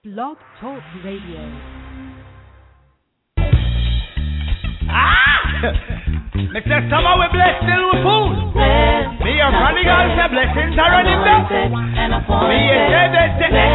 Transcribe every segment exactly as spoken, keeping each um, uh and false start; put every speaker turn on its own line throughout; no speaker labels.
Blog Talk Radio.
Ah! Mister Summer, we bless still with food. Me your granny girl say blessings are running back. Me a say they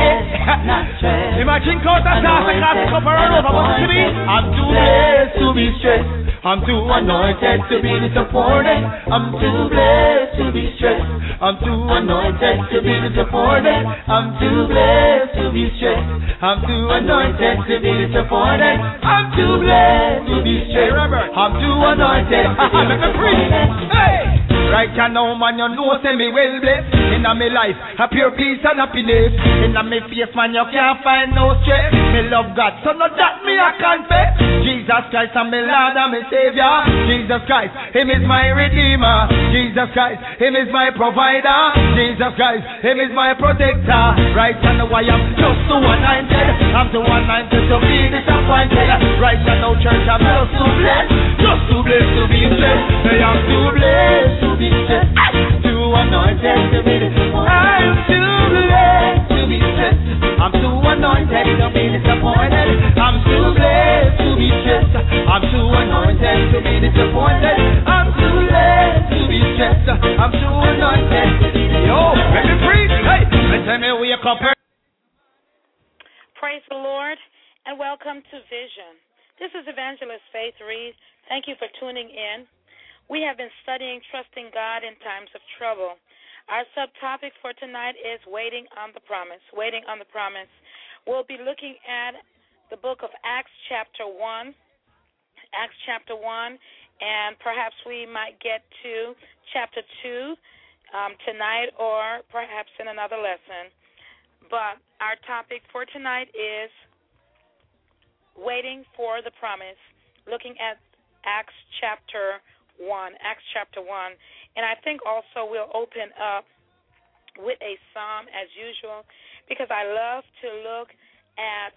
say imagine cause I start to cast a cup around over what to be. I'm too blessed to be stressed. I'm too anointed to be disappointed. I'm too blessed to be stressed. I'm too anointed to be disappointed. I'm too blessed to be stressed. I'm too anointed to be disappointed. I'm too blessed to be stressed. I'm too anointed to be disappointed. Hey! Right now, man, you know, say me well blessed. In my life, a pure peace and happiness. In my face, man, you can't find no stress. Me love God, so not that me I confess. Jesus Christ, I'm my Lord and my Savior. Jesus Christ, Him is my Redeemer. Jesus Christ, Him is my provider. Jesus Christ, Him is my protector. Right now, I am just too anointed. I'm too anointed to be disappointed. Right now, church, I'm just too blessed. Just too blessed to be blessed. I am too blessed to be stressed, too anointed to be disappointed. I'm too blessed to be stressed. I'm too anointed to be disappointed. I'm too blessed to be stressed. I'm too anointed to be disappointed. I'm too blessed to be stressed. I'm too anointed to be disappointed. Yo, let me preach. Hey, let me wake up.
Praise the Lord and welcome to Vision. This is Evangelist Faith Reed. Thank you for tuning in. We have been studying trusting God in times of trouble. Our subtopic for tonight is waiting on the promise. Waiting on the promise. We'll be looking at the book of Acts chapter one. Acts chapter one, and perhaps we might get to chapter two um, tonight or perhaps in another lesson. But our topic for tonight is waiting for the promise, looking at Acts chapter one, Acts chapter one. And I think also we'll open up with a psalm as usual because I love to look at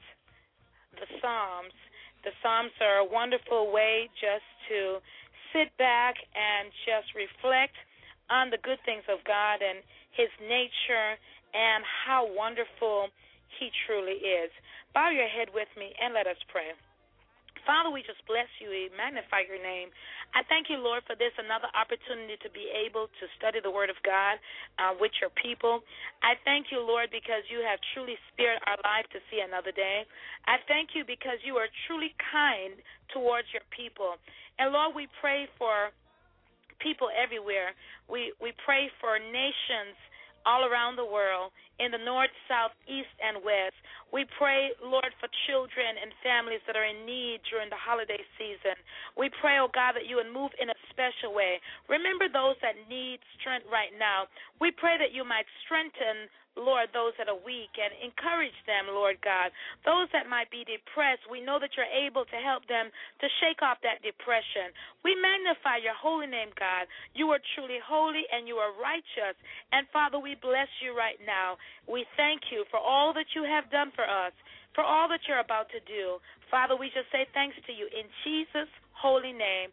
the psalms. The psalms are a wonderful way just to sit back and just reflect on the good things of God and His nature and how wonderful He truly is. Bow your head with me and let us pray. Father, we just bless you. We magnify your name. I thank you, Lord, for this another opportunity to be able to study the Word of God uh, with your people. I thank you, Lord, because you have truly spared our life to see another day. I thank you because you are truly kind towards your people. And, Lord, we pray for people everywhere. We, we pray for nations all around the world, in the north, south, east, and west. We pray, Lord, for children and families that are in need during the holiday season. We pray, oh God, that you would move in a special way. Remember those that need strength right now. We pray that you might strengthen, Lord, those that are weak and encourage them, Lord God. Those that might be depressed, we know that you're able to help them to shake off that depression. We magnify your holy name, God. You are truly holy and you are righteous. And, Father, we bless you right now. We thank you for all that you have done for us, for all that you're about to do. Father, we just say thanks to you in Jesus' holy name.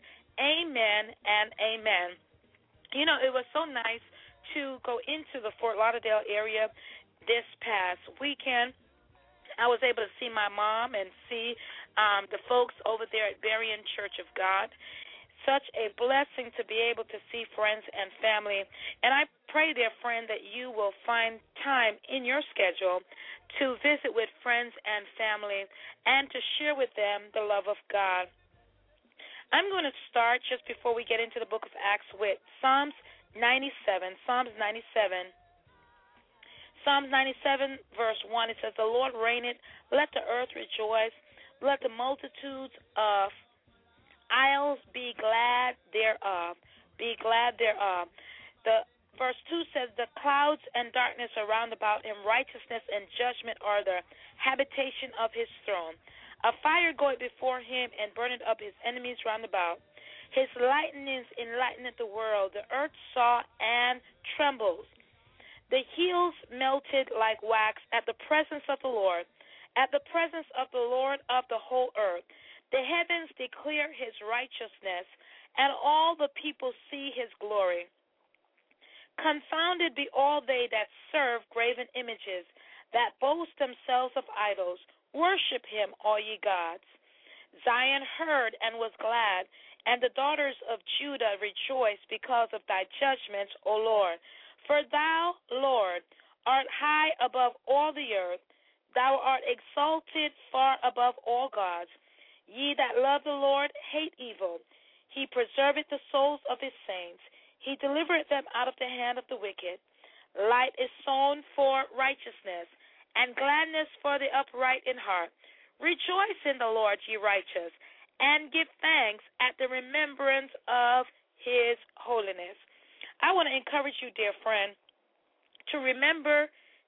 Amen and amen. You know, it was so nice to go into the Fort Lauderdale area this past weekend. I was able to see my mom and see um, the folks over there at Berrien Church of God. Such a blessing to be able to see friends and family. And I pray, dear friend, that you will find time in your schedule to visit with friends and family and to share with them the love of God. I'm going to start just before we get into the book of Acts with Psalms ninety-seven. Psalms ninety-seven. Psalms ninety-seven, verse one, it says, the Lord reigneth, let the earth rejoice, let the multitudes of isles be glad thereof. Be glad thereof. The verse two says, the clouds and darkness are round about him, righteousness and judgment are the habitation of his throne. A fire goeth before him and burneth up his enemies round about. His lightnings enlighteneth the world. The earth saw and trembles. The hills melted like wax at the presence of the Lord, at the presence of the Lord of the whole earth. The heavens declare his righteousness, and all the people see his glory. Confounded be all they that serve graven images, that boast themselves of idols. Worship him, all ye gods. Zion heard and was glad, and the daughters of Judah rejoiced because of thy judgments, O Lord. For thou, Lord, art high above all the earth. Thou art exalted far above all gods. Ye that love the Lord hate evil. He preserveth the souls of his saints. He delivereth them out of the hand of the wicked. Light is sown for righteousness, and gladness for the upright in heart. Rejoice in the Lord, ye righteous, and give thanks at the remembrance of his holiness. I want to encourage you, dear friend, to remember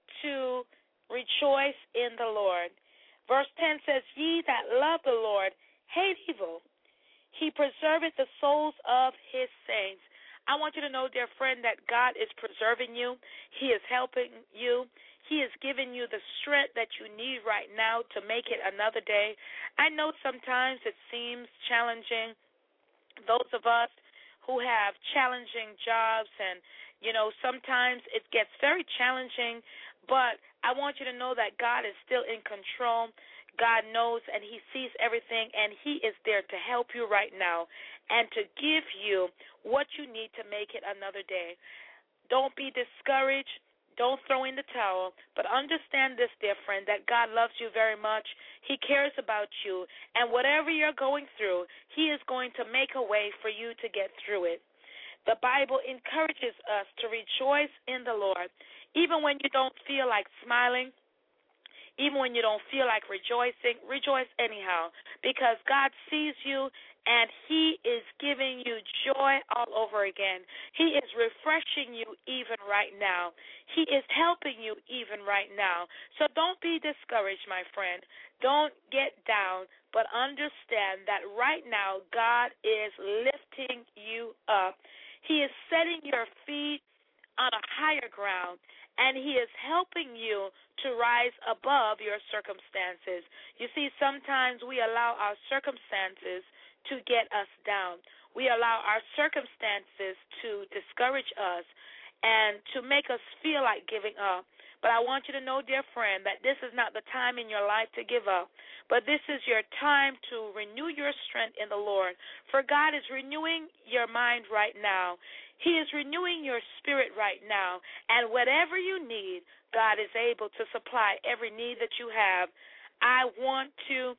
to rejoice in the Lord. Verse ten says, Ye that love the Lord hate evil. He preserveth the souls of his saints. I want you to know, dear friend, that God is preserving you. He is helping you. He is giving you the strength that you need right now to make it another day. I know sometimes it seems challenging. Those of us who have challenging jobs and, you know, sometimes it gets very challenging, but I want you to know that God is still in control. God knows and he sees everything, and he is there to help you right now and to give you what you need to make it another day. Don't be discouraged. Don't throw in the towel, but understand this, dear friend, that God loves you very much. He cares about you, and whatever you're going through, he is going to make a way for you to get through it. The Bible encourages us to rejoice in the Lord, even when you don't feel like smiling, even when you don't feel like rejoicing. Rejoice anyhow, because God sees you, and he is giving you joy all over again. He is refreshing you even right now. He is helping you even right now. So don't be discouraged, my friend. Don't get down, but understand that right now God is lifting you up. He is setting your feet on a higher ground, and he is helping you to rise above your circumstances. You see, sometimes we allow our circumstances to get us down. We allow our circumstances to discourage us and to make us feel like giving up. But I want you to know, dear friend, that this is not the time in your life to give up, but this is your time to renew your strength in the Lord. For God is renewing your mind right now. He is renewing your spirit right now. And whatever you need, God is able to supply every need that you have. I want to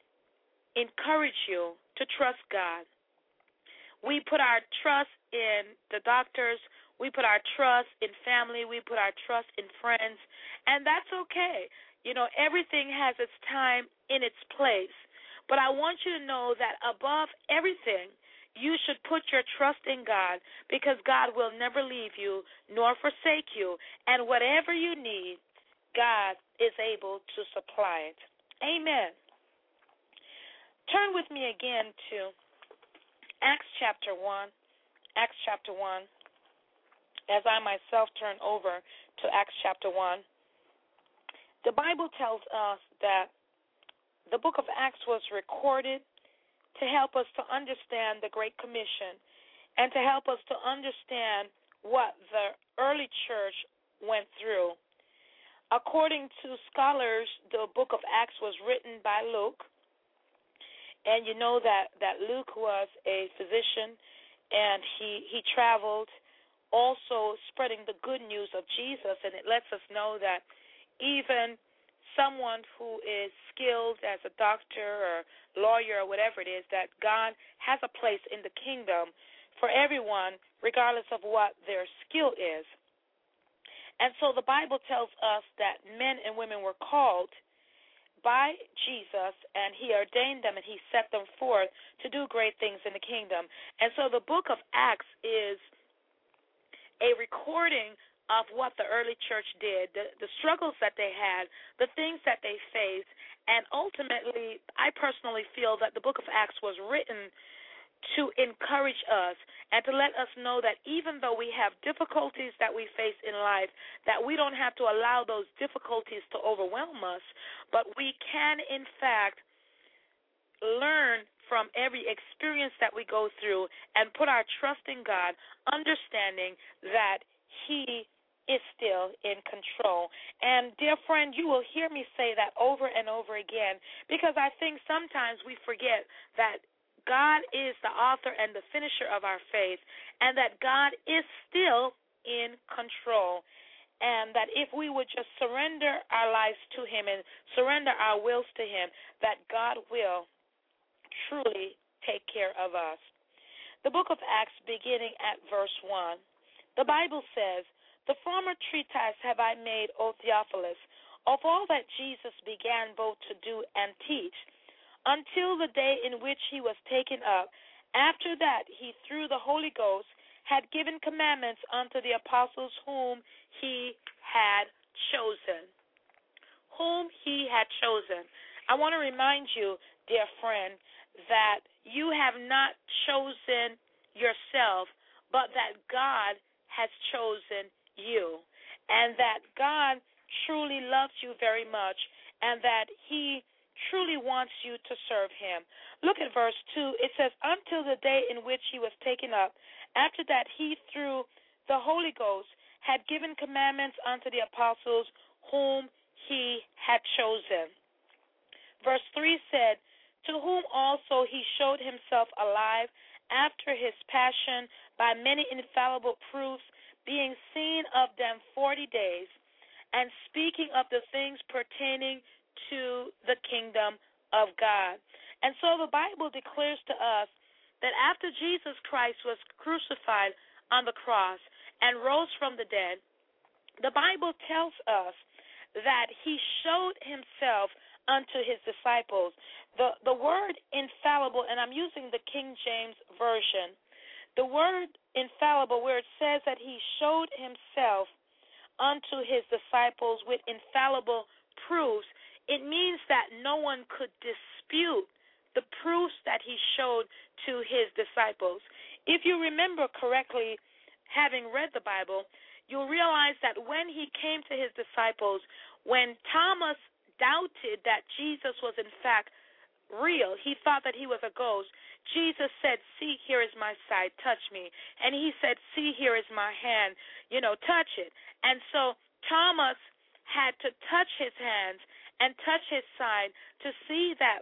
encourage you to trust God. We put our trust in the doctors. We put our trust in family. We put our trust in friends. And that's okay. You know, everything has its time in its place. But I want you to know that above everything, you should put your trust in God, because God will never leave you nor forsake you. And whatever you need, God is able to supply it. Amen. Turn with me again to Acts chapter one. Acts chapter one. As I myself turn over to Acts chapter one, the Bible tells us that the book of Acts was recorded to help us to understand the Great Commission and to help us to understand what the early church went through. According to scholars, the book of Acts was written by Luke. And you know that, that Luke was a physician, and he, he traveled also spreading the good news of Jesus. And it lets us know that even someone who is skilled as a doctor or lawyer or whatever it is, that God has a place in the kingdom for everyone, regardless of what their skill is. And so the Bible tells us that men and women were called by Jesus, and he ordained them and he set them forth to do great things in the kingdom. And so the book of Acts is a recording of what the early church did, the, the struggles that they had, the things that they faced, and ultimately, I personally feel that the book of Acts was written to encourage us and to let us know that even though we have difficulties that we face in life, that we don't have to allow those difficulties to overwhelm us, but we can, in fact, learn from every experience that we go through and put our trust in God, understanding that he is still in control. And, dear friend, you will hear me say that over and over again, because I think sometimes we forget that God is the author and the finisher of our faith, and that God is still in control, and that if we would just surrender our lives to him and surrender our wills to him, that God will truly take care of us. The book of Acts, beginning at verse one, the Bible says, "The former treatise have I made, O Theophilus, of all that Jesus began both to do and teach, until the day in which he was taken up. After that he, through the Holy Ghost, had given commandments unto the apostles whom he had chosen." Whom he had chosen. I want to remind you, dear friend, that you have not chosen yourself, but that God has chosen you, and that God truly loves you very much, and that he truly wants you to serve him. Look at verse two. It says, "Until the day in which he was taken up. After that he, through the Holy Ghost, had given commandments unto the apostles whom he had chosen." Verse three said, "To whom also he showed himself alive after his passion by many infallible proofs, being seen of them forty days, and speaking of the things pertaining to the kingdom of God." And so the Bible declares to us that after Jesus Christ was crucified on the cross and rose from the dead, the Bible tells us that he showed himself unto his disciples. The, the word infallible, and I'm using the King James Version, the word infallible, where it says that he showed himself unto his disciples with infallible proofs, it means that no one could dispute the proofs that he showed to his disciples. If you remember correctly, having read the Bible, you'll realize that when he came to his disciples, when Thomas doubted that Jesus was in fact real, he thought that he was a ghost, Jesus said, "See, here is my side, touch me." And he said, "See, here is my hand, you know, touch it." And so Thomas had to touch his hands and touch his side to see that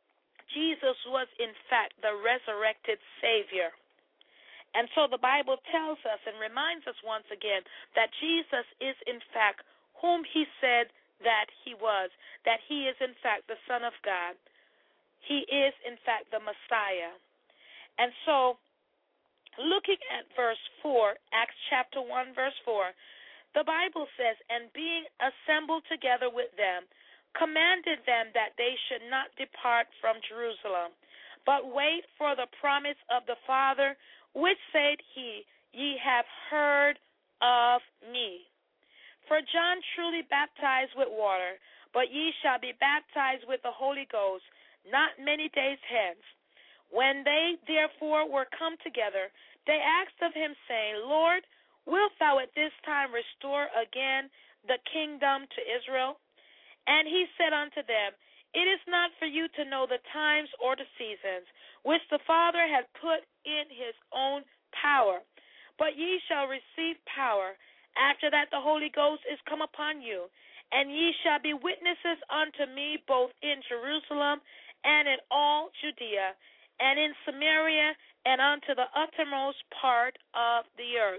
Jesus was in fact the resurrected Savior. And so the Bible tells us and reminds us once again that Jesus is in fact whom he said that he was, that he is in fact the Son of God. He is in fact the Messiah. And so looking at verse four, Acts chapter one, verse four, the Bible says, "And being assembled together with them, commanded them that they should not depart from Jerusalem, but wait for the promise of the Father, which said he, Ye have heard of me. For John truly baptized with water, but ye shall be baptized with the Holy Ghost not many days hence. When they therefore were come together, they asked of him, saying, Lord, wilt thou at this time restore again the kingdom to Israel? And he said unto them, It is not for you to know the times or the seasons, which the Father hath put in his own power. But ye shall receive power, after that the Holy Ghost is come upon you. And ye shall be witnesses unto me both in Jerusalem and in all Judea, and in Samaria, and unto the uttermost part of the earth.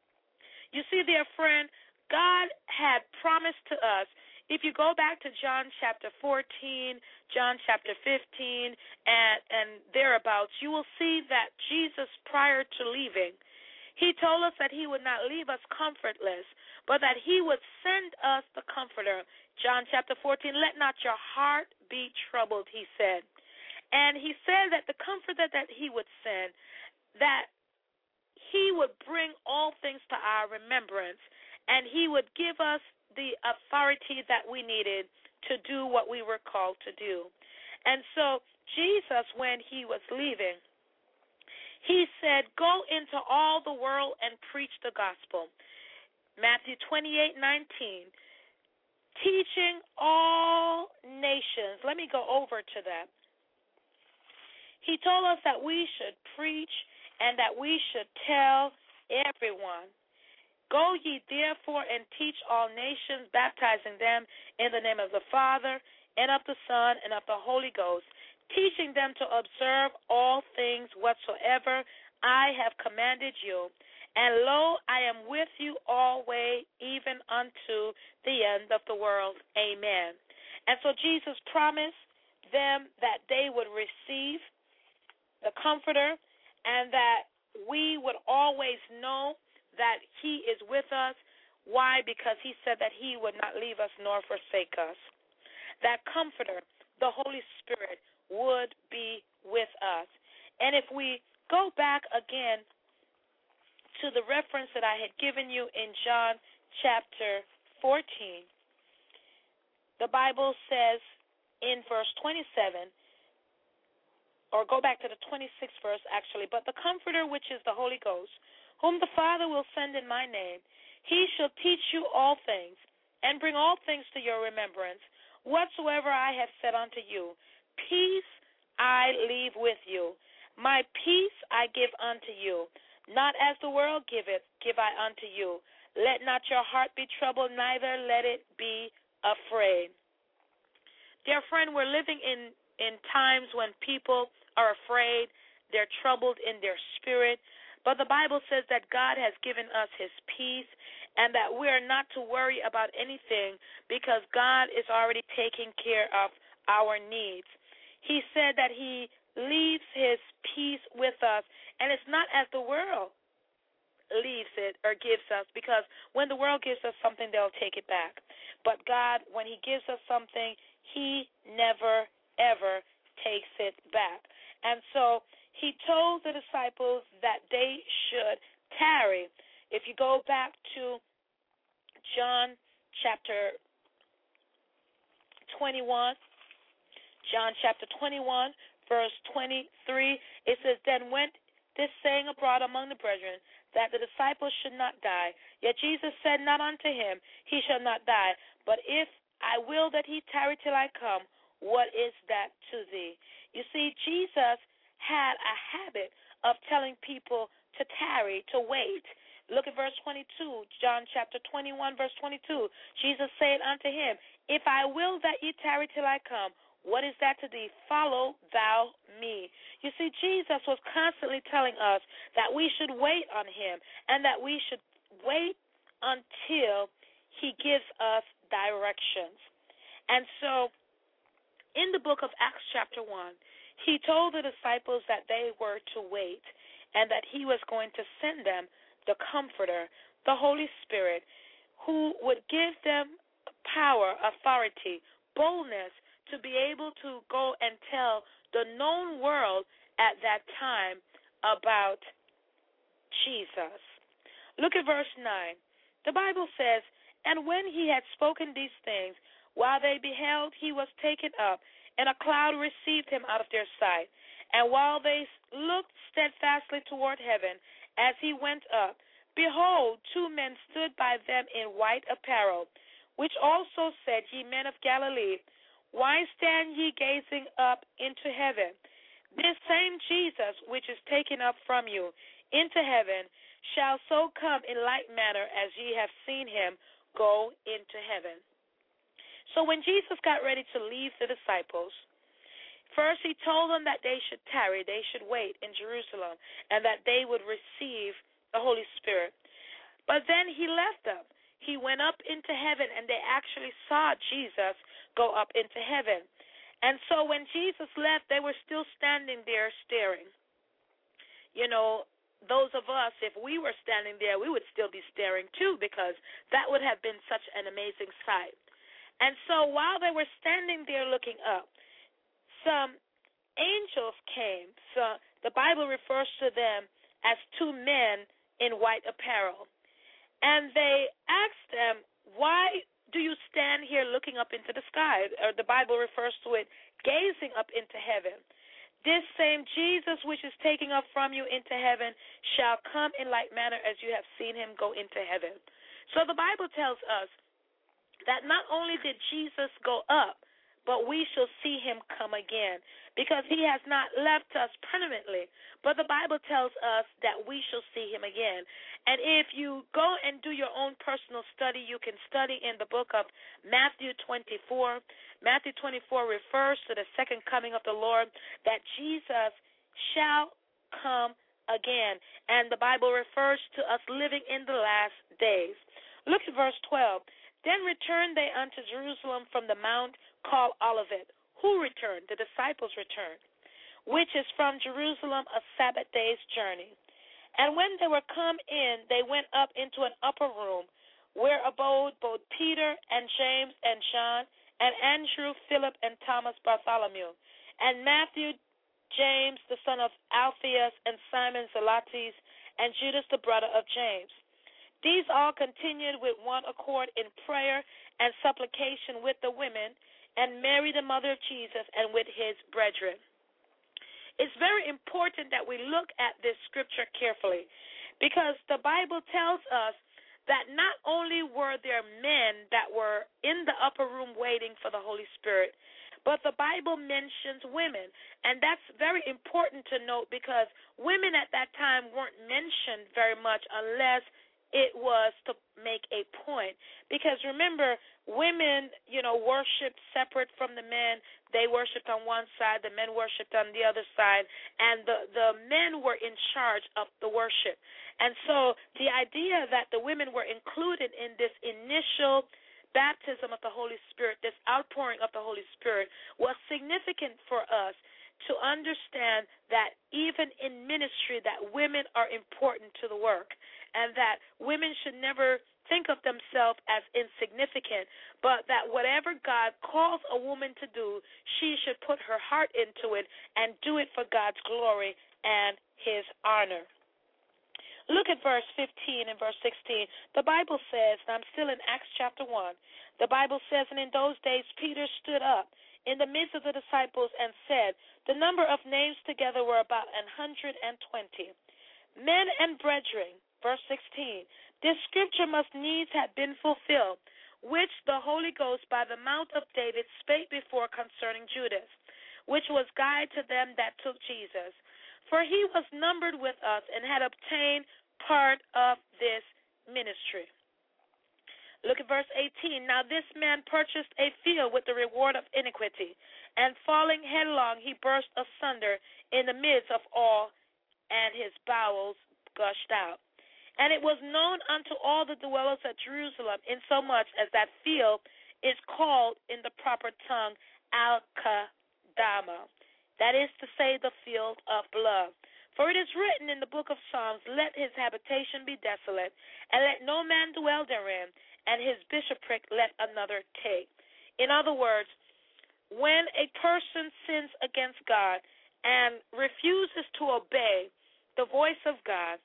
You see, dear friend, God had promised to us. If you go back to John chapter fourteen, John chapter fifteen, and, and thereabouts, you will see that Jesus, prior to leaving, he told us that he would not leave us comfortless, but that he would send us the Comforter. John chapter fourteen, let not your heart be troubled, he said. And he said that the Comforter that he would send, that he would bring all things to our remembrance, and he would give us the authority that we needed to do what we were called to do. And so Jesus, when he was leaving, he said, go into all the world and preach the gospel. Matthew twenty-eight nineteen, teaching all nations. Let me go over to that. He told us that we should preach and that we should tell everyone. Go ye therefore and teach all nations, baptizing them in the name of the Father, and of the Son, and of the Holy Ghost, teaching them to observe all things whatsoever I have commanded you. And lo, I am with you always, even unto the end of the world. Amen. And so Jesus promised them that they would receive the Comforter, and that we would always know that he is with us. Why? Because he said that he would not leave us nor forsake us. That Comforter, the Holy Spirit, would be with us. And if we go back again to the reference that I had given you in John chapter fourteen, the Bible says in verse twenty-seven, or go back to the twenty-sixth verse actually, but the Comforter, which is the Holy Ghost, whom the Father will send in my name, he shall teach you all things, and bring all things to your remembrance, whatsoever I have said unto you. Peace I leave with you. My peace I give unto you. Not as the world giveth, give I unto you. Let not your heart be troubled, neither let it be afraid. Dear friend, we're living in, in times when people are afraid, they're troubled in their spirit, but the Bible says that God has given us his peace, and that we are not to worry about anything because God is already taking care of our needs. He said that he leaves his peace with us, and it's not as the world leaves it or gives us, because when the world gives us something, they'll take it back. But God, when he gives us something, he never, ever takes it back. And so he told the disciples that they should tarry. If you go back to John chapter twenty-one, John chapter twenty-one, verse twenty-three, it says, Then went this saying abroad among the brethren, that the disciples should not die. Yet Jesus said not unto him, He shall not die. But if I will that he tarry till I come, what is that to thee? You see, Jesus had a habit of telling people to tarry, to wait. Look at verse twenty-two, John chapter twenty-one, verse twenty-two. Jesus said unto him, If I will that ye tarry till I come, what is that to thee? Follow thou me. You see, Jesus was constantly telling us that we should wait on him, and that we should wait until he gives us directions. And so in the book of Acts chapter one, he told the disciples that they were to wait, and that he was going to send them the Comforter, the Holy Spirit, who would give them power, authority, boldness, to be able to go and tell the known world at that time about Jesus. Look at verse nine. The Bible says, And when he had spoken these things, while they beheld, he was taken up, and a cloud received him out of their sight. And while they looked steadfastly toward heaven as he went up, behold, two men stood by them in white apparel, which also said, Ye men of Galilee, why stand ye gazing up into heaven? This same Jesus, which is taken up from you into heaven, shall so come in like manner as ye have seen him go into heaven. So when Jesus got ready to leave the disciples, first he told them that they should tarry, they should wait in Jerusalem, and that they would receive the Holy Spirit. But then he left them. He went up into heaven, and they actually saw Jesus go up into heaven. And so when Jesus left, they were still standing there staring. You know, those of us, if we were standing there, we would still be staring too, because that would have been such an amazing sight. And so while they were standing there looking up, some angels came. So the Bible refers to them as two men in white apparel. And they asked them, Why do you stand here looking up into the sky? Or the Bible refers to it, gazing up into heaven. This same Jesus which is taking up from you into heaven shall come in like manner as you have seen him go into heaven. So the Bible tells us that not only did Jesus go up, but we shall see him come again, because he has not left us permanently. But the Bible tells us that we shall see him again. And if you go and do your own personal study, you can study in the book of Matthew twenty-four. Matthew twenty-four refers to the second coming of the Lord, that Jesus shall come again. And the Bible refers to us living in the last days. Look at verse twelve. Then returned they unto Jerusalem from the mount called Olivet. Who returned? The disciples returned, which is from Jerusalem a Sabbath day's journey. And when they were come in, they went up into an upper room, where abode both Peter and James and John, and Andrew, Philip, and Thomas Bartholomew, and Matthew, James, the son of Alphaeus, and Simon Zelotes, and Judas, the brother of James. These all continued with one accord in prayer and supplication with the women, and Mary, the mother of Jesus, and with his brethren. It's very important that we look at this scripture carefully, because the Bible tells us that not only were there men that were in the upper room waiting for the Holy Spirit, but the Bible mentions women. And that's very important to note, because women at that time weren't mentioned very much unless it was to make a point. Because remember, women, you know, worshiped separate from the men. They worshiped on one side, the men worshiped on the other side, and the, the men were in charge of the worship. And so the idea that the women were included in this initial baptism of the Holy Spirit, this outpouring of the Holy Spirit, was significant for us to understand that even in ministry that women are important to the work, and that women should never think of themselves as insignificant, but that whatever God calls a woman to do, she should put her heart into it and do it for God's glory and his honor. Look at verse fifteen and verse sixteen. The Bible says, and I'm still in Acts chapter one, the Bible says, and in those days Peter stood up in the midst of the disciples and said, the number of names together were about an hundred and twenty. Men and brethren, verse sixteen, this scripture must needs have been fulfilled, which the Holy Ghost by the mouth of David spake before concerning Judas, which was guide to them that took Jesus. For he was numbered with us and had obtained part of this ministry. Look at verse eighteen. Now this man purchased a field with the reward of iniquity, and falling headlong he burst asunder in the midst of all, and his bowels gushed out. And it was known unto all the dwellers at Jerusalem, insomuch as that field is called in the proper tongue Al-Kadama, that is to say, the field of blood. For it is written in the book of Psalms, let his habitation be desolate, and let no man dwell therein, and his bishopric let another take. In other words, when a person sins against God and refuses to obey the voice of God,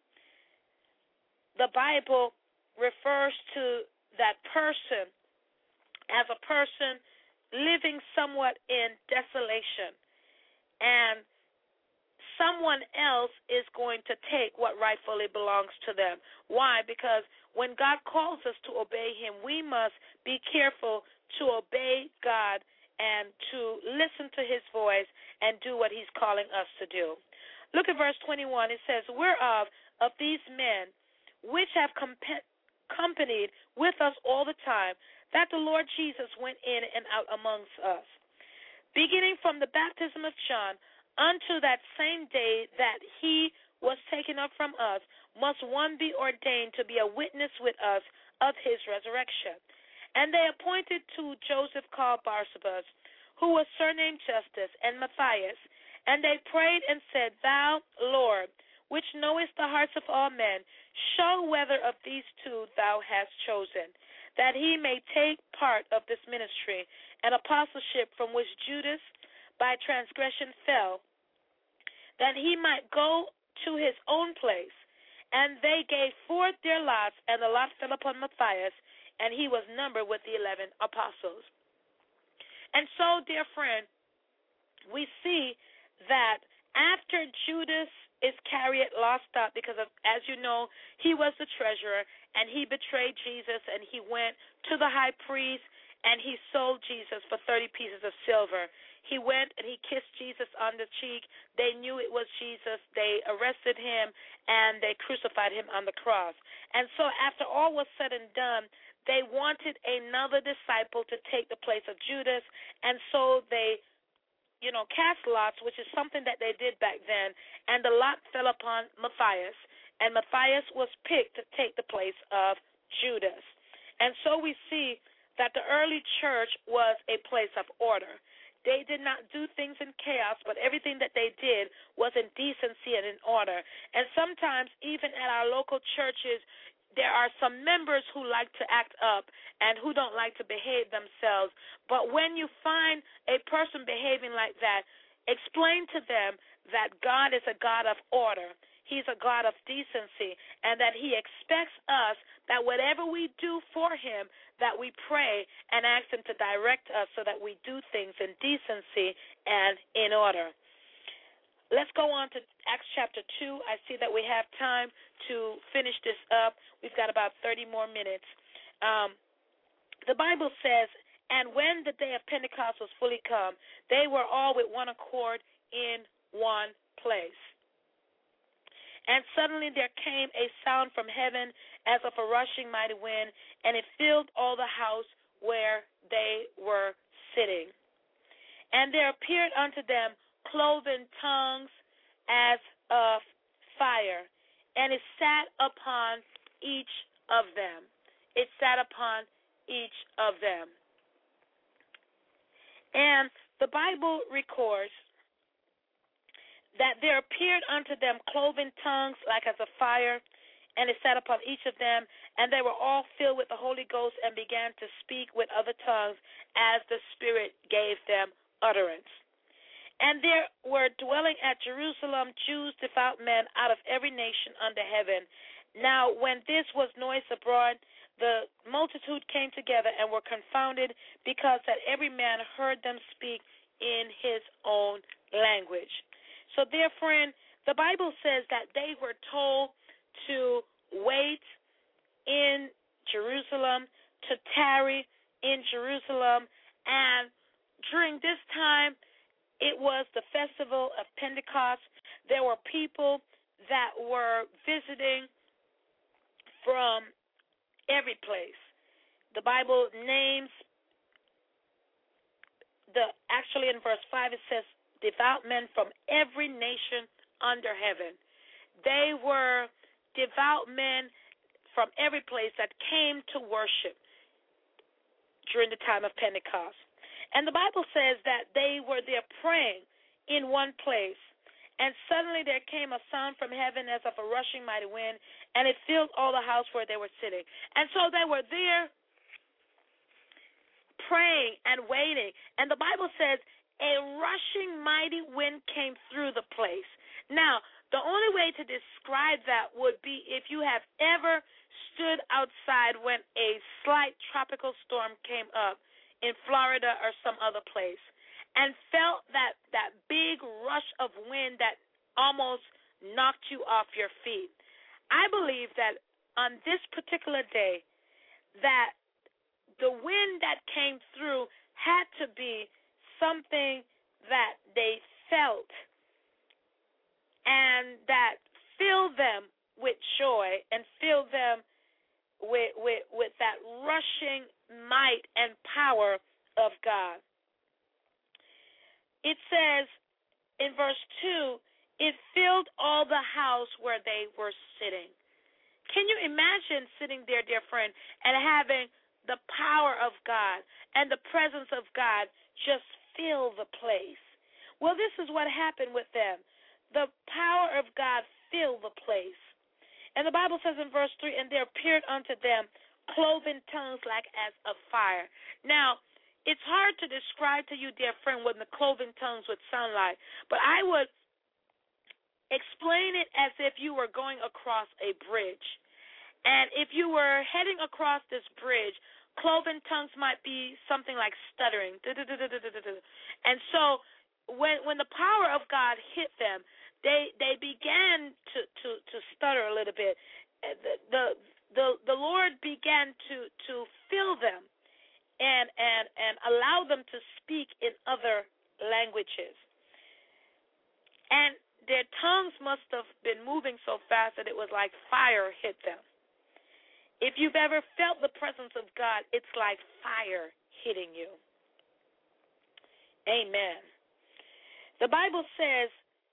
the Bible refers to that person as a person living somewhat in desolation, and someone else is going to take what rightfully belongs to them. Why? Because when God calls us to obey him, we must be careful to obey God and to listen to his voice and do what he's calling us to do. Look at verse twenty-one. It says, whereof of these men which have companied with us all the time, that the Lord Jesus went in and out amongst us, beginning from the baptism of John unto that same day that he was taken up from us, must one be ordained to be a witness with us of his resurrection. And they appointed to Joseph called Barsabas, who was surnamed Justus, and Matthias. And they prayed and said, Thou, Lord, which knowest the hearts of all men, show whether of these two thou hast chosen, that he may take part of this ministry and apostleship from which Judas by transgression fell, that he might go to his own place. And they gave forth their lots, and the lot fell upon Matthias, and he was numbered with the eleven apostles. And so, dear friend, we see that after Judas Iscariot lost up, because of, as you know, he was the treasurer, and he betrayed Jesus, and he went to the high priest, and he sold Jesus for thirty pieces of silver. He went and he kissed Jesus on the cheek. They knew it was Jesus. They arrested him, and they crucified him on the cross. And so after all was said and done, they wanted another disciple to take the place of Judas, and so they, you know, cast lots, which is something that they did back then, and the lot fell upon Matthias, and Matthias was picked to take the place of Judas. And so we see that the early church was a place of order. They did not do things in chaos, but everything that they did was in decency and in order. And sometimes, even at our local churches, there are some members who like to act up and who don't like to behave themselves. But when you find a person behaving like that, explain to them that God is a God of order. He's a God of decency, and that he expects us that whatever we do for him, that we pray and ask him to direct us so that we do things in decency and in order. Let's go on to Acts chapter two. I see that we have time to finish this up. We've got about thirty more minutes. Um, the Bible says, and when the day of Pentecost was fully come, they were all with one accord in one place. And suddenly there came a sound from heaven as of a rushing mighty wind, and it filled all the house where they were sitting. And there appeared unto them cloven tongues as of fire, and it sat upon each of them. It sat upon each of them. And the Bible records that there appeared unto them cloven tongues like as of fire, and it sat upon each of them, and they were all filled with the Holy Ghost and began to speak with other tongues as the Spirit gave them utterance. And there were dwelling at Jerusalem Jews, devout men, out of every nation under heaven. Now when this was noised abroad, the multitude came together and were confounded, because that every man heard them speak in his own language. So therefore, the Bible says that they were told to wait in Jerusalem, to tarry in Jerusalem, and during this time, it was the festival of Pentecost. There were people that were visiting from every place. The Bible names, the actually in verse five it says, devout men from every nation under heaven. They were devout men from every place that came to worship during the time of Pentecost. And the Bible says that they were there praying in one place. And suddenly there came a sound from heaven as of a rushing mighty wind, and it filled all the house where they were sitting. And so they were there praying and waiting. And the Bible says a rushing mighty wind came through the place. Now, the only way to describe that would be if you have ever stood outside when a slight tropical storm came up in Florida or some other place and felt that, that big rush of wind that almost knocked you off your feet. I believe that on this particular day that the wind that came through had to be something that they felt and that filled them with joy and filled them with, with, with that rushing might and power of God. It says in verse two, it filled all the house where they were sitting. Can you imagine sitting there, dear friend, and having the power of God and the presence of God just fill the place? Well, this is what happened with them. The power of God filled the place. And the Bible says in verse three, and there appeared unto them cloven tongues like as of fire. Now, it's hard to describe to you, dear friend, what the cloven tongues would sound like, but I would explain it as if you were going across a bridge. And if you were heading across this bridge, cloven tongues might be something like stuttering. And so when when the power of God hit them, they they began to, to, to stutter a little bit. The, the the the Lord began to, to fill them and and languages. And their tongues must have been moving so fast that it was like fire hit them. If you've ever felt the presence of God, it's like fire hitting you. Amen. The Bible says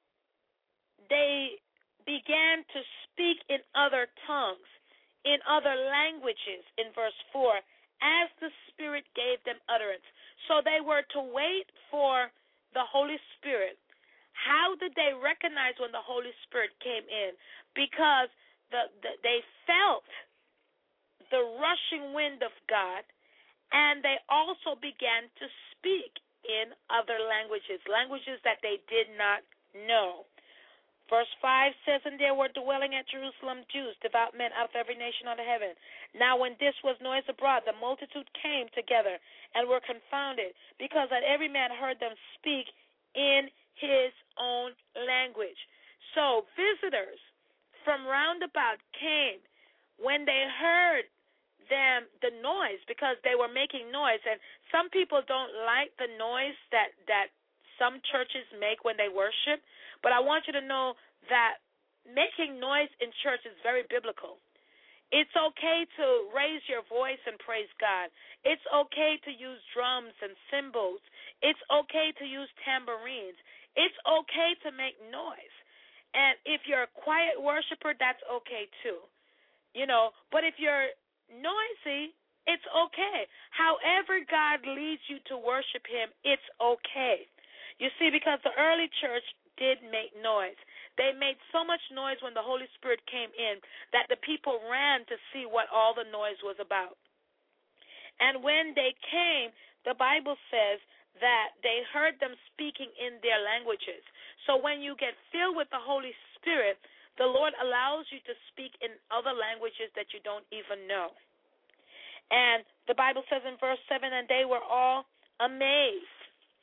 they began to speak in other tongues, in other languages, in verse four, as the Spirit gave them utterance. So they were to wait for the Holy Spirit. How did they recognize when the Holy Spirit came in? Because the, the, they felt the rushing wind of God, and they also began to speak in other languages, languages that they did not know. Verse five says, and there were dwelling at Jerusalem Jews, devout men out of every nation under heaven. Now when this was noised abroad, the multitude came together and were confounded, because that every man heard them speak in his own language. So visitors from round about came when they heard them, the noise, because they were making noise. And some people don't like the noise that, that some churches make when they worship. But I want you to know that making noise in church is very biblical. It's okay to raise your voice and praise God. It's okay to use drums and cymbals. It's okay to use tambourines. It's okay to make noise. And if you're a quiet worshiper, that's okay too. You know, but if you're noisy, it's okay. However God leads you to worship him, it's okay. You see, because the early church did make noise. They made so much noise when the Holy Spirit came in that the people ran to see what all the noise was about. And when they came, the Bible says that they heard them speaking in their languages. So when you get filled with the Holy Spirit, the Lord allows you to speak in other languages that you don't even know. And the Bible says in verse seven, and they were all amazed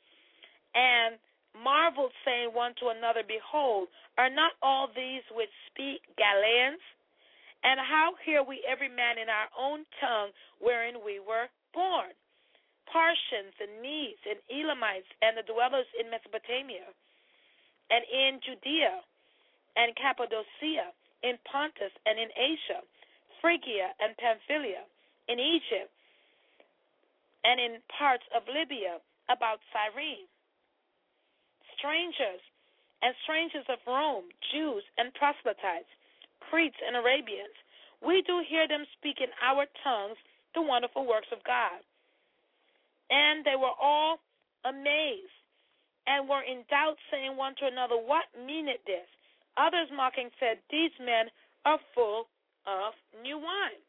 and marveled, saying one to another, behold, are not all these which speak Galileans? And how hear we every man in our own tongue wherein we were born? Parthians and Medes and Elamites and the dwellers in Mesopotamia and in Judea and Cappadocia, in Pontus and in Asia, Phrygia and Pamphylia, in Egypt and in parts of Libya about Cyrene, strangers and strangers of Rome, Jews and proselytes, Cretes and Arabians. We do hear them speak in our tongues the wonderful works of God. And they were all amazed and were in doubt, saying one to another, what meaneth this? Others mocking said, these men are full of new wine.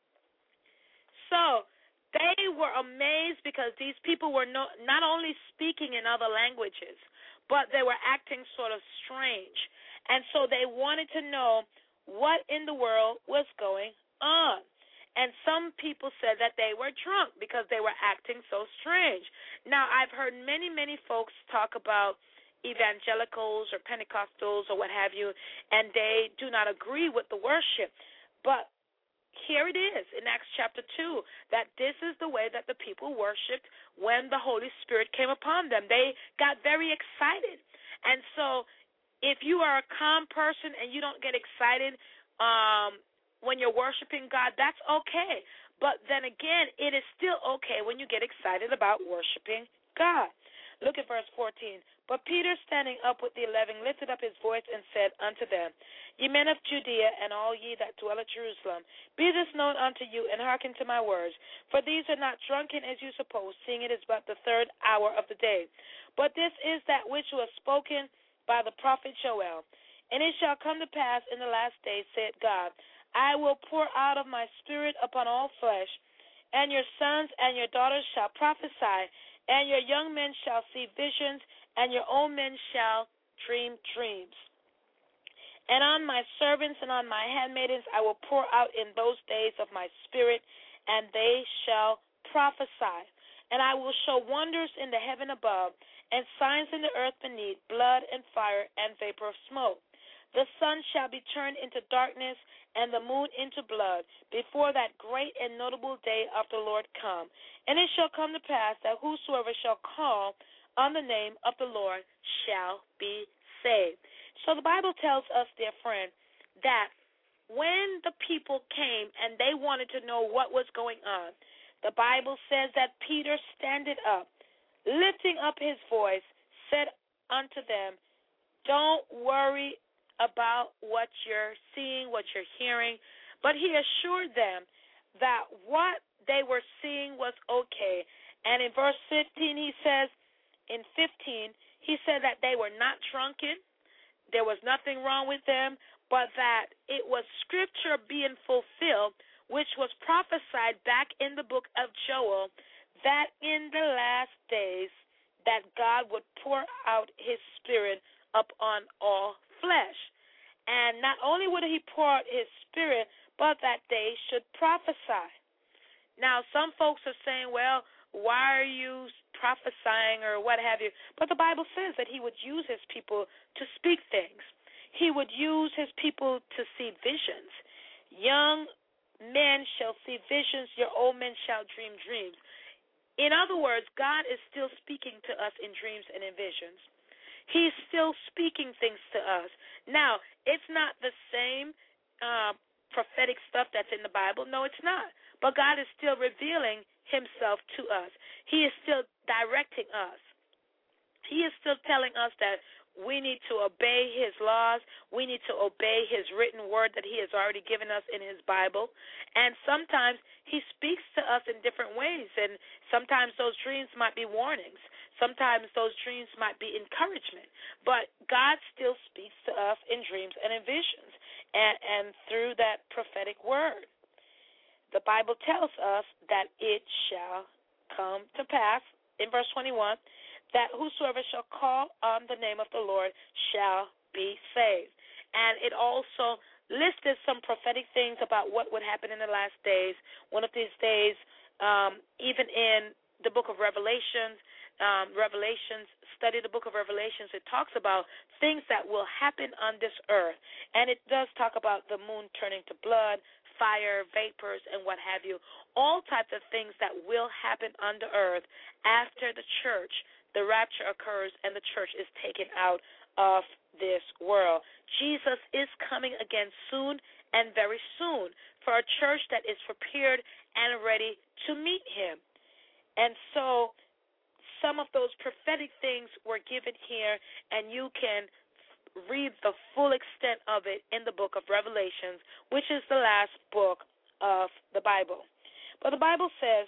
So they were amazed because these people were no, not only speaking in other languages, but they were acting sort of strange. And so they wanted to know what in the world was going on. And some people said that they were drunk because they were acting so strange. Now, I've heard many, many folks talk about evangelicals or Pentecostals or what have you, and they do not agree with the worship. But here it is in Acts chapter two, that this is the way that the people worshiped when the Holy Spirit came upon them. They got very excited. And so if you are a calm person and you don't get excited um, when you're worshiping God, that's okay. But then again, it is still okay when you get excited about worshiping God. Look at verse fourteen. But Peter, standing up with the eleven, lifted up his voice and said unto them, Ye men of Judea, and all ye that dwell at Jerusalem, be this known unto you, and hearken to my words. For these are not drunken as you suppose, seeing it is but the third hour of the day. But this is that which was spoken by the prophet Joel. And it shall come to pass in the last days, saith God, I will pour out of my spirit upon all flesh, and your sons and your daughters shall prophesy, and your young men shall see visions, and your old men shall dream dreams. And on my servants and on my handmaidens I will pour out in those days of my spirit, and they shall prophesy. And I will show wonders in the heaven above, and signs in the earth beneath, blood and fire and vapor of smoke. The sun shall be turned into darkness, and the moon into blood, before that great and notable day of the Lord come. And it shall come to pass that whosoever shall call on the name of the Lord shall be saved. So the Bible tells us, dear friend, that when the people came and they wanted to know what was going on, the Bible says that Peter standing up, lifting up his voice, said unto them, don't worry about what you're seeing, what you're hearing, but he assured them that what they were seeing was okay. And in verse fifteen, he says, in fifteen, he said that they were not drunken, there was nothing wrong with them, but that it was Scripture being fulfilled, which was prophesied back in the book of Joel, that in the last days that God would pour out his Spirit upon all flesh. And not only would he pour out his Spirit, but that they should prophesy. Now, some folks are saying, well, why are you prophesying or what have you? But the Bible says that he would use his people to speak things. He would use his people to see visions. Young men shall see visions, your old men shall dream dreams. In other words, God is still speaking to us in dreams and in visions. He's still speaking things to us. Now, it's not the same uh, prophetic stuff that's in the Bible. No, it's not. But God is still revealing himself to us. He is still directing us. He is still telling us that we need to obey his laws. We need to obey his written word that he has already given us in his Bible. And sometimes he speaks to us in different ways. And sometimes those dreams might be warnings. Sometimes those dreams might be encouragement. But God still speaks to us in dreams and in visions and, and through that prophetic word. The Bible tells us that it shall come to pass, in verse twenty-one, that whosoever shall call on the name of the Lord shall be saved. And it also listed some prophetic things about what would happen in the last days. One of these days, um, even in the book of Revelations, um, Revelations, study the book of Revelations, it talks about things that will happen on this earth. And it does talk about the moon turning to blood, fire, vapors, and what have you, all types of things that will happen on the earth after the church, the rapture occurs, and the church is taken out of this world. Jesus is coming again soon and very soon for a church that is prepared and ready to meet him. And so some of those prophetic things were given here, and you can read the full extent of it in the book of Revelations, which is the last book of the Bible. But the Bible says,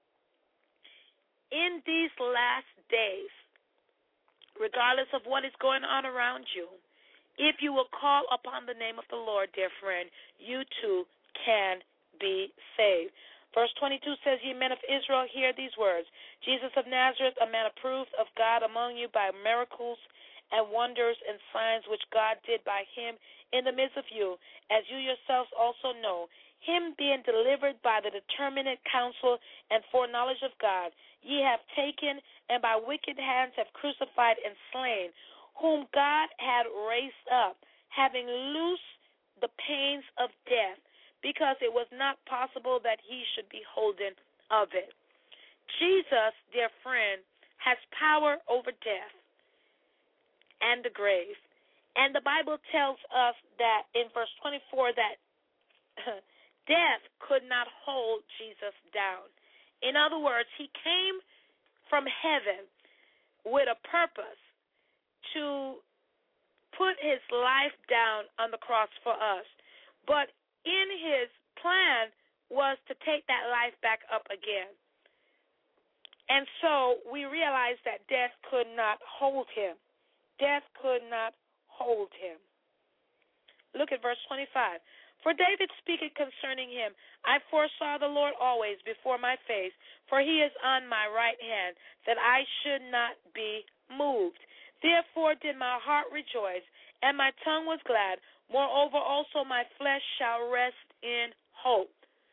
in these last days, regardless of what is going on around you, if you will call upon the name of the Lord, dear friend, you too can be saved. Verse twenty-two says, Ye men of Israel, hear these words. Jesus of Nazareth, a man approved of God among you by miracles and wonders and signs which God did by him in the midst of you, as you yourselves also know, him being delivered by the determinate counsel and foreknowledge of God, ye have taken, and by wicked hands have crucified and slain, whom God had raised up, having loosed the pains of death, because it was not possible that he should be holden of it. Jesus, dear friend, has power over death and the grave. And the Bible tells us that in verse twenty-four that death could not hold Jesus down. In other words, he came from heaven with a purpose to put his life down on the cross for us. But in his plan was to take that life back up again. And so we realize that death could not hold him. Death could not hold him. Look at verse twenty-five. For David speaketh concerning him, I foresaw the Lord always before my face, for he is on my right hand, that I should not be moved. Therefore did my heart rejoice, and my tongue was glad. Moreover also my flesh shall rest in hope.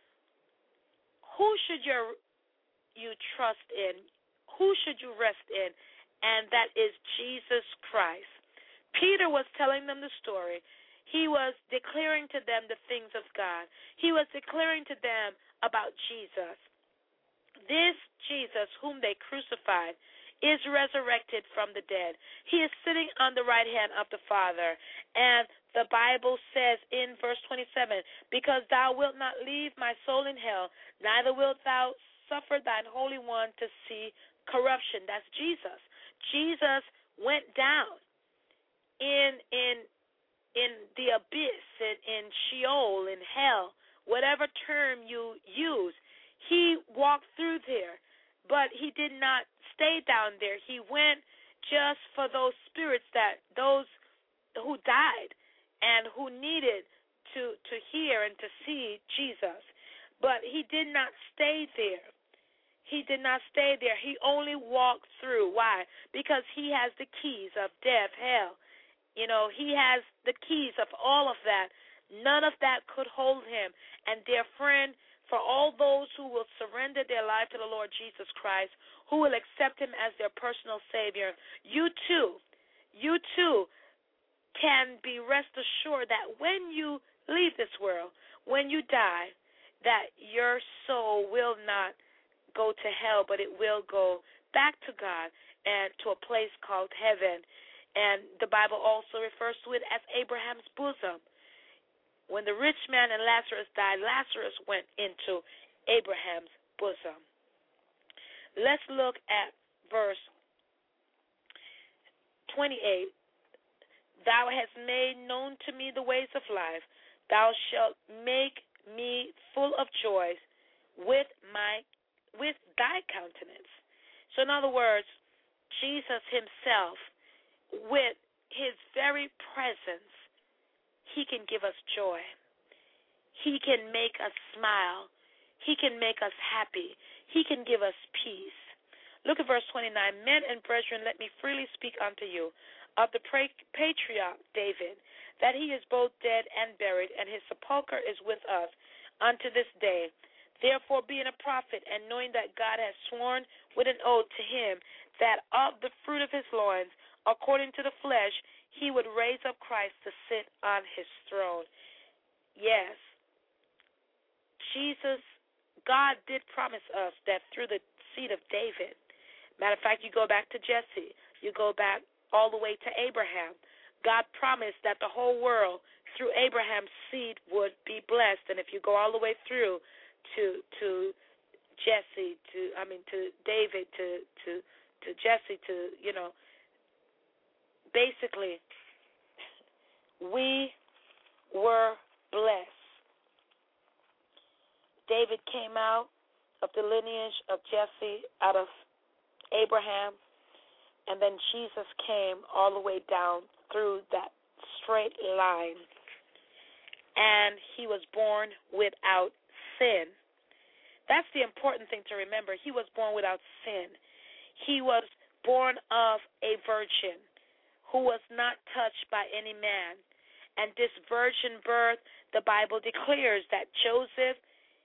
Who should your, you trust in? Who should you rest in? And that is Jesus Christ. Peter was telling them the story. He was declaring to them the things of God. He was declaring to them about Jesus. This Jesus whom they crucified is resurrected from the dead. He is sitting on the right hand of the Father. And the Bible says in verse twenty-seven, because thou wilt not leave my soul in hell, neither wilt thou suffer thine Holy One to see corruption. That's Jesus. Jesus went down in in in the abyss, in, in Sheol, in hell, whatever term you use. He walked through there, but he did not stay down there. He went just for those spirits, that those who died and who needed to, to hear and to see Jesus. But he did not stay there. He did not stay there. He only walked through. Why? Because he has the keys of death, hell. You know, he has the keys of all of that. None of that could hold him. And dear friend, for all those who will surrender their life to the Lord Jesus Christ, who will accept him as their personal Savior, you too, you too can be rest assured that when you leave this world, when you die, that your soul will not go to hell, but it will go back to God and to a place called heaven. And the Bible also refers to it as Abraham's bosom. When the rich man and Lazarus died, Lazarus went into Abraham's bosom. Let's look at verse twenty-eight. Thou hast made known to me the ways of life. Thou shalt make me full of joy with my with thy countenance. So in other words, Jesus himself, with his very presence, he can give us joy. He can make us smile. He can make us happy. He can give us peace. Look at verse twenty-nine. Men and brethren, let me freely speak unto you of the patriarch David, that he is both dead and buried, and his sepulchre is with us unto this day. Therefore, being a prophet, and knowing that God has sworn with an oath to him that of the fruit of his loins, according to the flesh, he would raise up Christ to sit on his throne. Yes, Jesus, God did promise us that through the seed of David. Matter of fact, you go back to Jesse, you go back all the way to Abraham. God promised that the whole world through Abraham's seed would be blessed. And if you go all the way through to to Jesse, to I mean to David, to to to Jesse, to you know. Basically, we were blessed. David came out of the lineage of Jesse, out of Abraham, and then Jesus came all the way down through that straight line. And he was born without sin. That's the important thing to remember. He was born without sin. He was born of a virgin who was not touched by any man. And this virgin birth, the Bible declares that Joseph,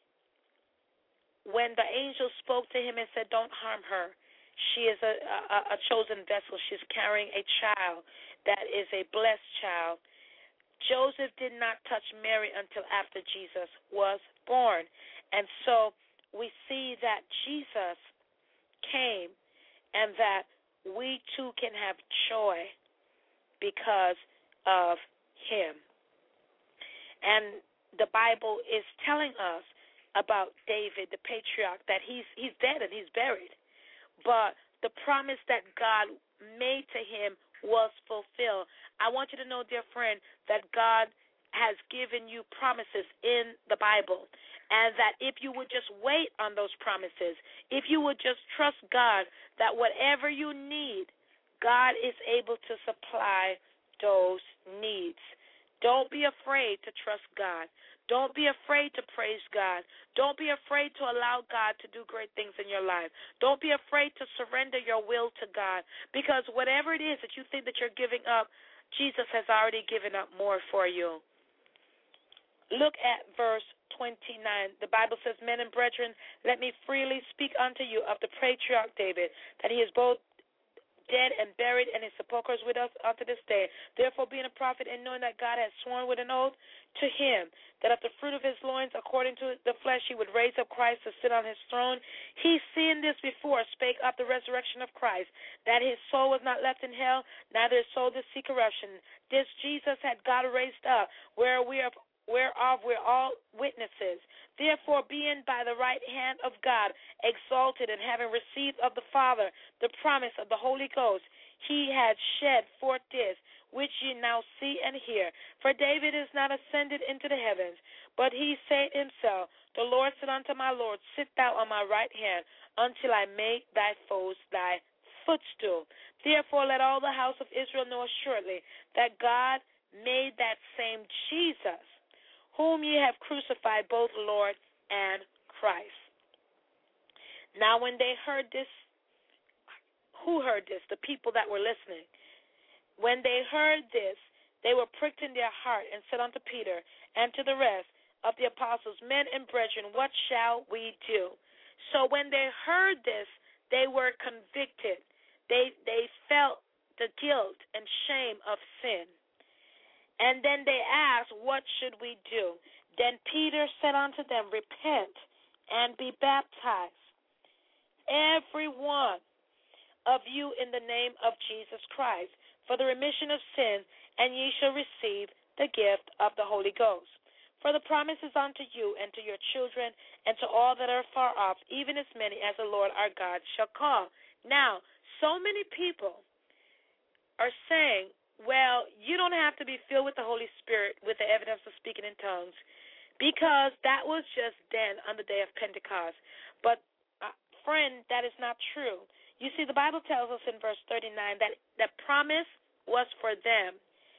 when the angel spoke to him and said, don't harm her, she is a, a, a chosen vessel. She's carrying a child that is a blessed child. Joseph did not touch Mary until after Jesus was born. And so we see that Jesus came and that we too can have joy because of him. And the Bible is telling us about David, the patriarch, that he's he's dead and he's buried. But the promise that God made to him was fulfilled. I want you to know, dear friend, that God has given you promises in the Bible, and that if you would just wait on those promises, if you would just trust God, that whatever you need, God is able to supply those needs. Don't be afraid to trust God. Don't be afraid to praise God. Don't be afraid to allow God to do great things in your life. Don't be afraid to surrender your will to God, because whatever it is that you think that you're giving up, Jesus has already given up more for you. Look at verse twenty-nine. The Bible says, men and brethren, let me freely speak unto you of the patriarch David, that he is both dead and buried, and his sepulchre is with us unto this day. Therefore, being a prophet, and knowing that God has sworn with an oath to him that of the fruit of his loins, according to the flesh, he would raise up Christ to sit on his throne, he, seeing this before, spake of the resurrection of Christ, that his soul was not left in hell, neither his soul did see corruption. This Jesus had God raised up, where we are whereof we're all witnesses. Therefore, being by the right hand of God exalted, and having received of the Father the promise of the Holy Ghost, he had shed forth this, which ye now see and hear. For David is not ascended into the heavens, but he said himself, the Lord said unto my Lord, sit thou on my right hand, until I make thy foes thy footstool. Therefore let all the house of Israel know assuredly that God made that same Jesus, whom ye have crucified, both Lord and Christ. Now when they heard this, who heard this? The people that were listening. When they heard this, they were pricked in their heart, and said unto Peter and to the rest of the apostles, men and brethren, what shall we do? So when they heard this, they were convicted. They they felt the guilt and shame of sin. And then they asked, what should we do? Then Peter said unto them, repent and be baptized, every one of you, in the name of Jesus Christ, for the remission of sins, and ye shall receive the gift of the Holy Ghost. For the promise is unto you and to your children and to all that are far off, even as many as the Lord our God shall call. Now, so many people are saying, well, you don't have to be filled with the Holy Spirit with the evidence of speaking in tongues, because that was just then on the day of Pentecost. But, uh, friend, that is not true. You see, the Bible tells us in verse thirty-nine that the promise was for them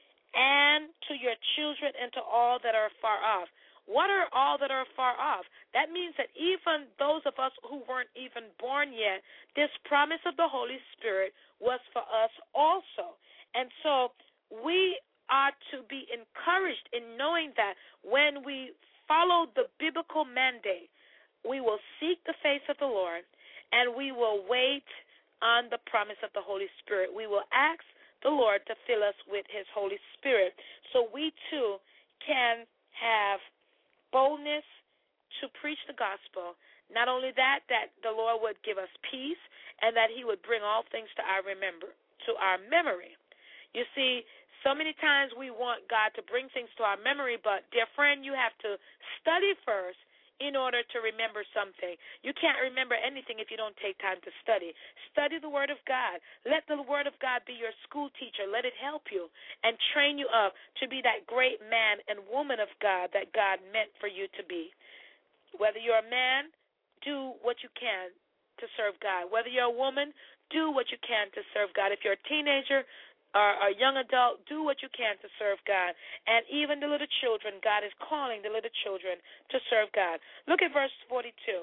and to your children and to all that are far off. What are all that are far off? That means that even those of us who weren't even born yet, this promise of the Holy Spirit was for us also. And so we are to be encouraged in knowing that when we follow the biblical mandate, we will seek the face of the Lord, and we will wait on the promise of the Holy Spirit. We will ask the Lord to fill us with his Holy Spirit so we too can have boldness to preach the gospel. Not only that, that the Lord would give us peace, and that he would bring all things to our remember, to our memory. You see, so many times we want God to bring things to our memory, but, dear friend, you have to study first in order to remember something. You can't remember anything if you don't take time to study. Study the Word of God. Let the Word of God be your school teacher. Let it help you and train you up to be that great man and woman of God that God meant for you to be. Whether you're a man, do what you can to serve God. Whether you're a woman, do what you can to serve God. If you're a teenager, or a young adult, do what you can to serve God. And even the little children, God is calling the little children to serve God. Look at verse forty-two.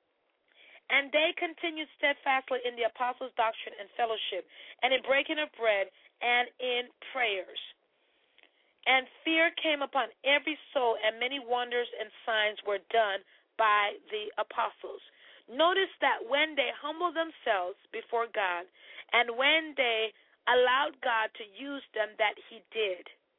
And they continued steadfastly in the apostles' doctrine and fellowship, and in breaking of bread, and in prayers. And fear came upon every soul, and many wonders and signs were done by the apostles. Notice that when they humbled themselves before God, and when they allowed God to use them, that he did.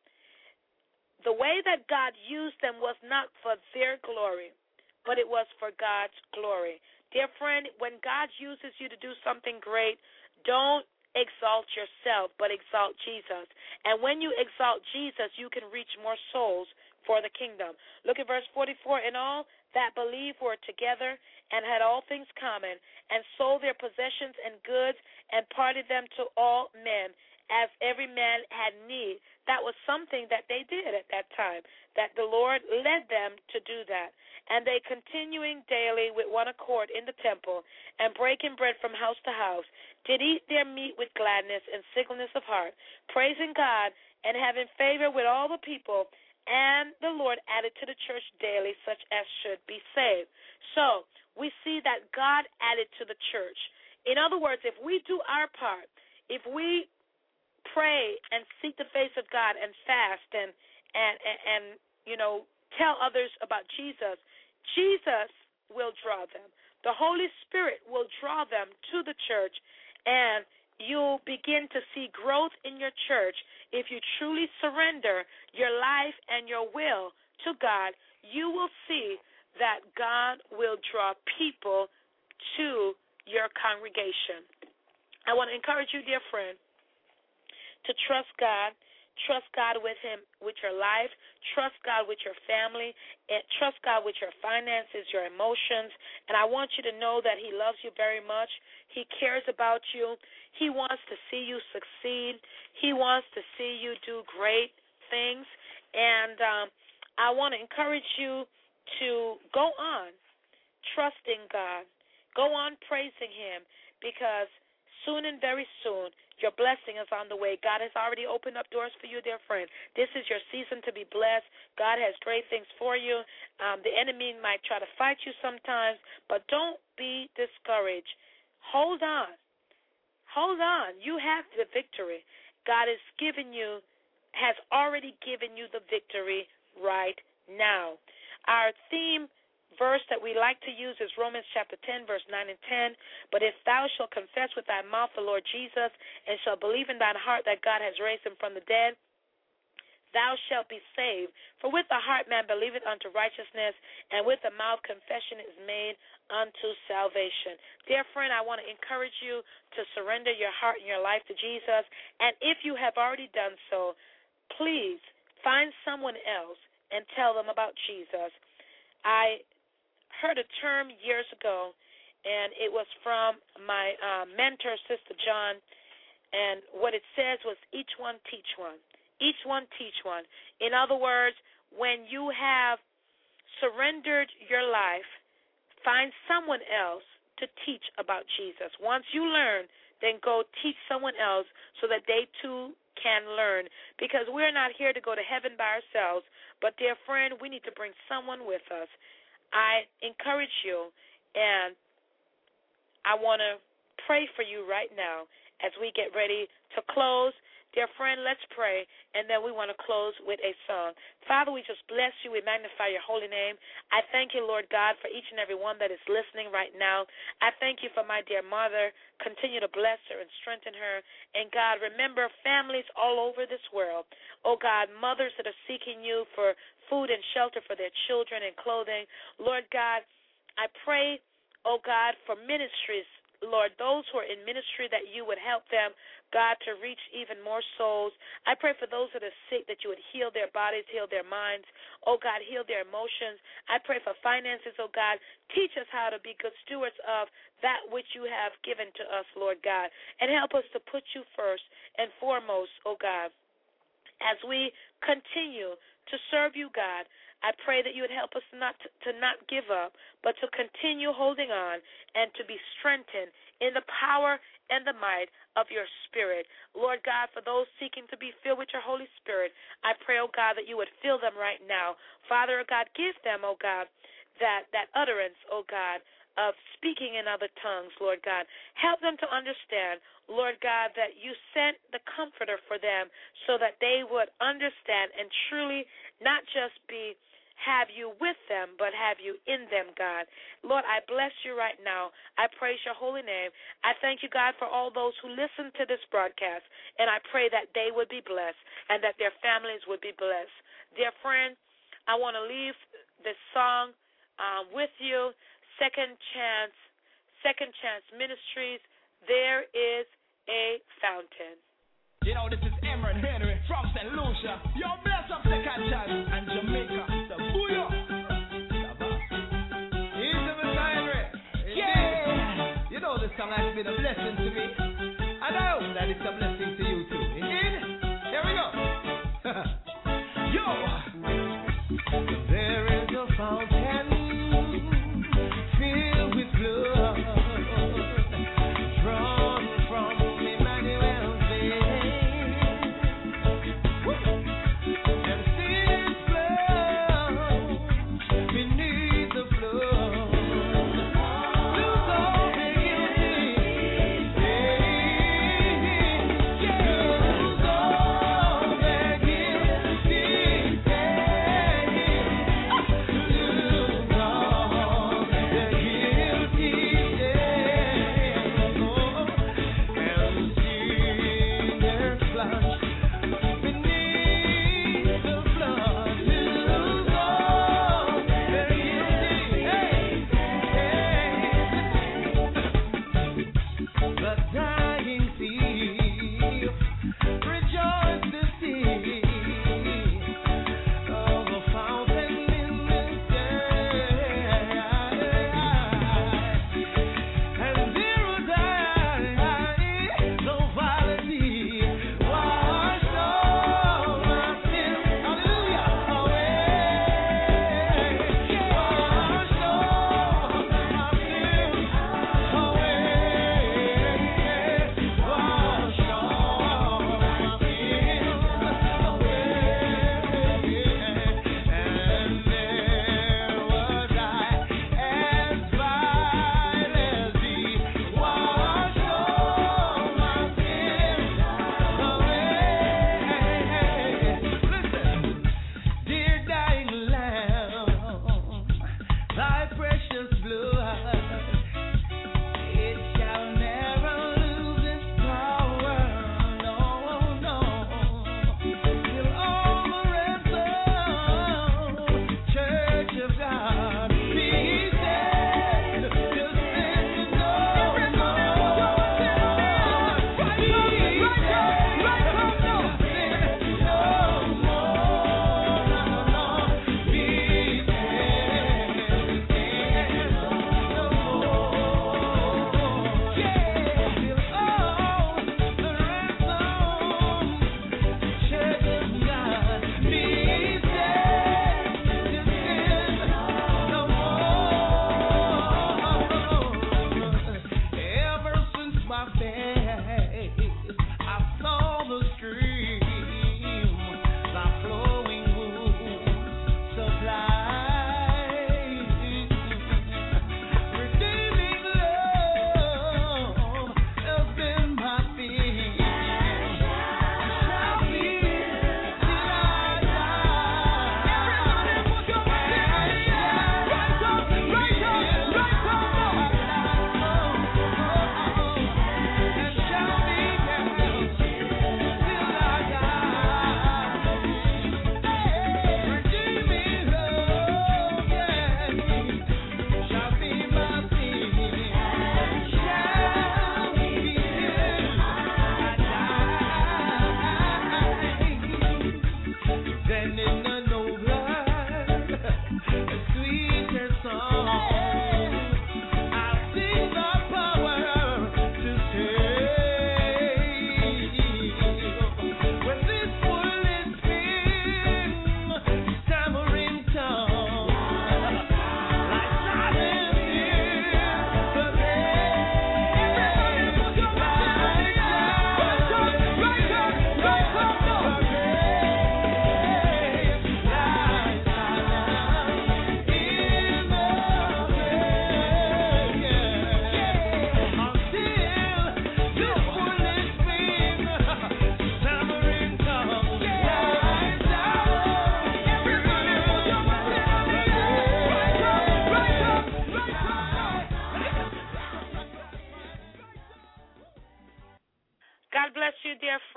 The way that God used them was not for their glory, but it was for God's glory. Dear friend, when God uses you to do something great, don't exalt yourself, but exalt Jesus. And when you exalt Jesus, you can reach more souls for the kingdom. Look at verse forty-four. And all that believed were together and had all things common, and sold their possessions and goods, and parted them to all men, as every man had need. That was something that they did at that time, that the Lord led them to do that. And they, continuing daily with one accord in the temple, and breaking bread from house to house, did eat their meat with gladness and singleness of heart, praising God, and having favor with all the people. And the Lord added to the church daily such as should be saved. So we see that God added to the church. In other words, if we do our part, if we pray and seek the face of God and fast and and and, and you know tell others about Jesus, Jesus will draw them. The Holy Spirit will draw them to the church, and you'll begin to see growth in your church if you truly surrender your life and your will to God. You will see that God will draw people to your congregation. I want to encourage you, dear friend, to trust God. Trust God with him, with your life. Trust God with your family. And trust God with your finances, your emotions. And I want you to know that he loves you very much. He cares about you. He wants to see you succeed. He wants to see you do great things. And um, I want to encourage you to go on trusting God. Go on praising him, because soon and very soon, your blessing is on the way. God has already opened up doors for you, dear friend. This is your season to be blessed. God has great things for you. Um, the enemy might try to fight you sometimes, but don't be discouraged. Hold on. Hold on. You have the victory. God has given you, has already given you the victory right now. Our theme verse that we like to use is Romans chapter ten, verse nine and ten. But if thou shalt confess with thy mouth the Lord Jesus, and shalt believe in thine heart that God has raised him from the dead, thou shalt be saved. For with the heart man believeth unto righteousness, and with the mouth confession is made unto salvation. Dear friend, I want to encourage you to surrender your heart and your life to Jesus. And if you have already done so, please find someone else and tell them about Jesus. I heard a term years ago, and it was from my uh, mentor, Sister John, and what it says was each one teach one. Each one teach one. In other words, when you have surrendered your life, find someone else to teach about Jesus. Once you learn, then go teach someone else so that they too can learn, because we're not here to go to heaven by ourselves, but, dear friend, we need to bring someone with us. I encourage you, and I want to pray for you right now as we get ready to close. Dear friend, let's pray, and then we want to close with a song. Father, we just bless you. We magnify your holy name. I thank you, Lord God, for each and every one that is listening right now. I thank you for my dear mother. Continue to bless her and strengthen her. And, God, remember families all over this world. Oh, God, mothers that are seeking you for food and shelter for their children and clothing. Lord God, I pray, oh, God, for ministries, Lord, those who are in ministry, that you would help them, God, to reach even more souls. I pray for those that are sick, that you would heal their bodies, heal their minds. Oh, God, heal their emotions. I pray for finances, oh, God. Teach us how to be good stewards of that which you have given to us, Lord God, and help us to put you first and foremost, oh, God, as we continue to serve you, God. I pray that you would help us not to, to not give up, but to continue holding on and to be strengthened in the power and the might of your Spirit. Lord God, for those seeking to be filled with your Holy Spirit, I pray, oh God, that you would fill them right now. Father, oh God, give them, oh God, that, that utterance, oh God, of speaking in other tongues, Lord God. Help them to understand, Lord God, that you sent the Comforter for them so that they would understand and truly not just be have you with them, but have you in them, God. Lord, I bless you right now. I praise your holy name. I thank you, God, for all those who listen to this broadcast, and I pray that they would be blessed and that their families would be blessed. Dear friend, I want to leave this song um, with you. Second Chance, Second Chance Ministries, there is a fountain.
You know, this is Emran Henry from Saint Lucia. Yo, bless up Second Chance and Jamaica. The booyah. Easy with Henry. Yeah. You know, this song has been a blessing to me, and I hope that it's a blessing to you too. Indeed. Here we go. Yo. There is a fountain filled with blood, drawn from Emmanuel's veins, and since flows beneath the flood, lose all the guilty. Yeah.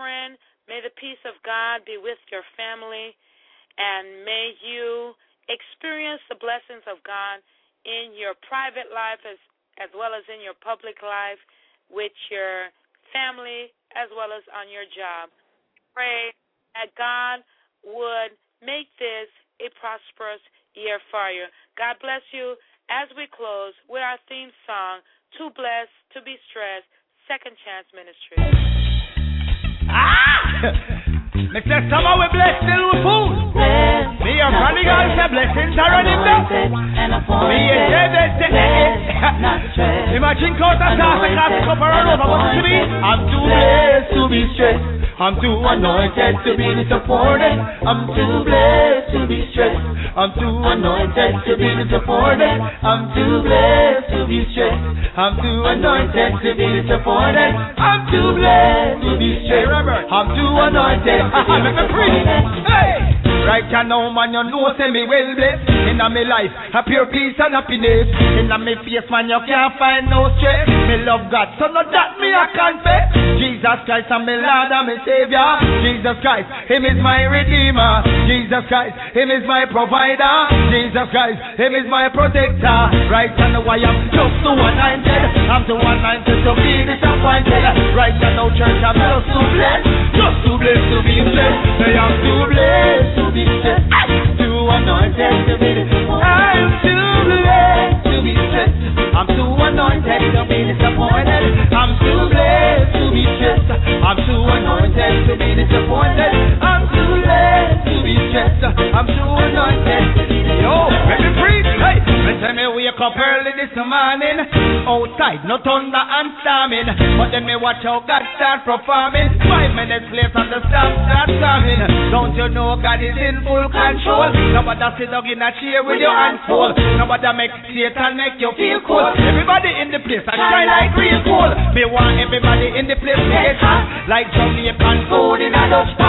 friend. May the peace of God be with your family, and may you experience the blessings of God in your private life as, as well as in your public life, with your family as well as on your job. Pray that God would make this a prosperous year for you. God bless you as we close with our theme song, Too Blessed to Be Stressed, Second Chance Ministry.
Ah! Mister Summer, we bless still with food. Me your funny girl say blessings are running down. Me a say that say imagine cause a sauce and cast a cup around over what to be. I'm too blessed to be stressed. I'm too anointed to be disappointed. I'm too blessed to be stressed. I'm too anointed to be disappointed. I'm too blessed to be stressed. I'm too anointed to be disappointed. I'm too blessed to be stressed. I'm too anointed. Let me preach. Hey! Right now, man, you know, say me well blessed. In my life, a pure peace and happiness. In my face, man, you can't find no stress. Me love God, so not that me I confess. Jesus Christ, I'm my Lord and my Savior. Jesus Christ, Him is my Redeemer. Jesus Christ, Him is my provider. Jesus Christ, Him is my protector. Right now, I am just too anointed. I'm too anointed to be disappointed. Right now, church, I'm just too blessed. Just too blessed to be blessed. I am too blessed to be stressed. Too anointed to be disappointed. I'm too blessed to be stressed. I'm too anointed to be disappointed. I'm too blessed to be stressed. I'm too anointed to be disappointed. I'm too blessed to be stressed. I'm too anointed to be disappointed. Yo, let me preach. Hey, let me wake up early this morning. Outside, no thunder and storming. But then me watch how God start performing. Five minutes later, the storm start coming. Don't you know God is in full control? Nobody sit down in a chair with your hands full. Nobody make Satan make you feel cool. Everybody in the place, I shine like real cool. Me want everybody in the place to get hot, like Jamaican food in a Dutch pot.